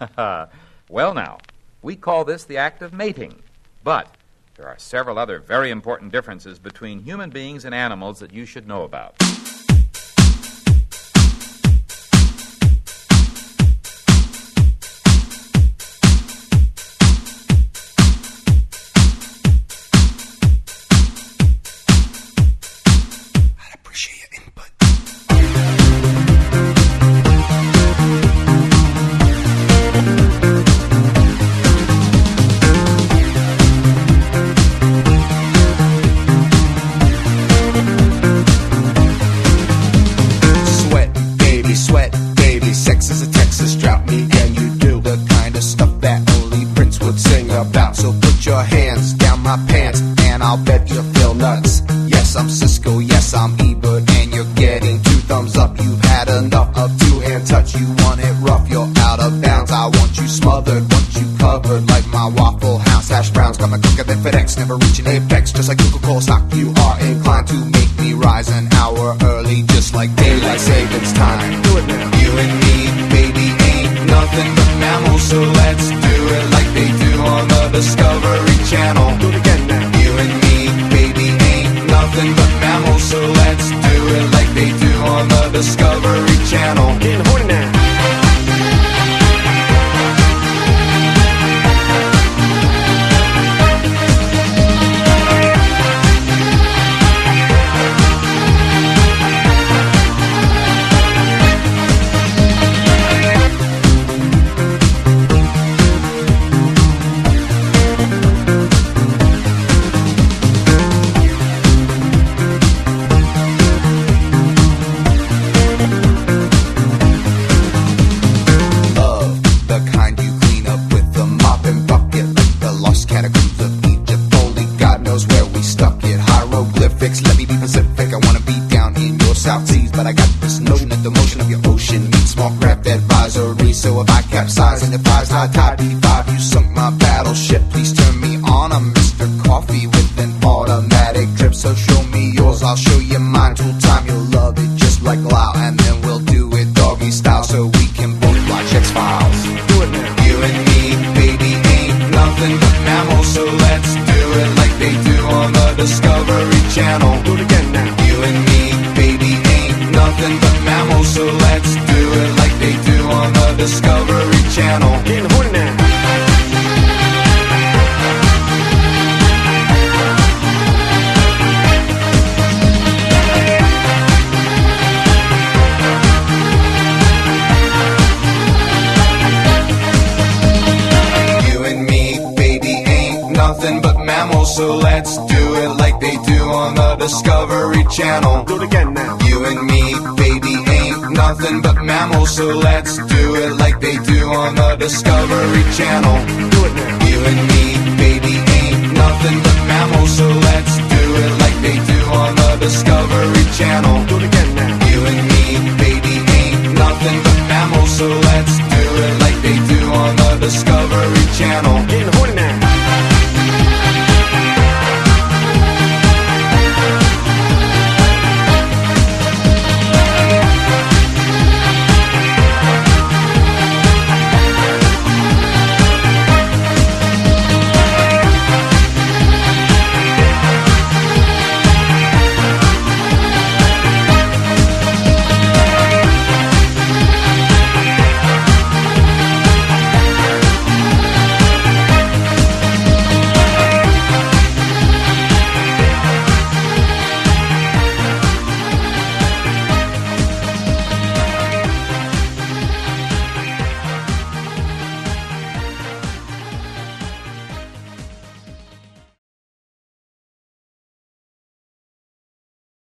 Well, now, we call this the act of mating. But there are several other very important differences between human beings and animals that you should know about. Never reach an apex, just like Coca-Cola stock. You are inclined to make me rise an hour early, just like daylight savings time. Do it now. You and me, baby, ain't nothing but mammals, so let's do it like they do on the Discovery Channel. Do it again now. You and me, baby, ain't nothing but mammals, so let's do it like they do on the Discovery Channel. Getting horny now. Top D5, you sunk my battleship. Please turn me on. I'm Mr. Coffee with an automatic drip. So show me yours, I'll show you mine. Tool time, you'll love it just like Lau. And then we'll do it doggy style so we can both watch X-Files. Do it now. You and me, baby, ain't nothing but mammals, so let's do it like they do on the Discovery Channel. Do it again now. You and me, baby, ain't nothing but mammals, so let's do it like they do on the Discovery Channel. Getting horny now. You and me, baby, ain't nothing but mammals, so let's do it like they do on the Discovery Channel. Do it again now. You and me, baby, ain't nothing but mammals, so let's do it like they do on the Discovery Channel. Do it now. You and me, baby, ain't nothing but mammals, so let's do it like they do on the Discovery Channel. Do it again now. You and me, baby, ain't nothing but mammals, so let's do it like they do on the Discovery Channel.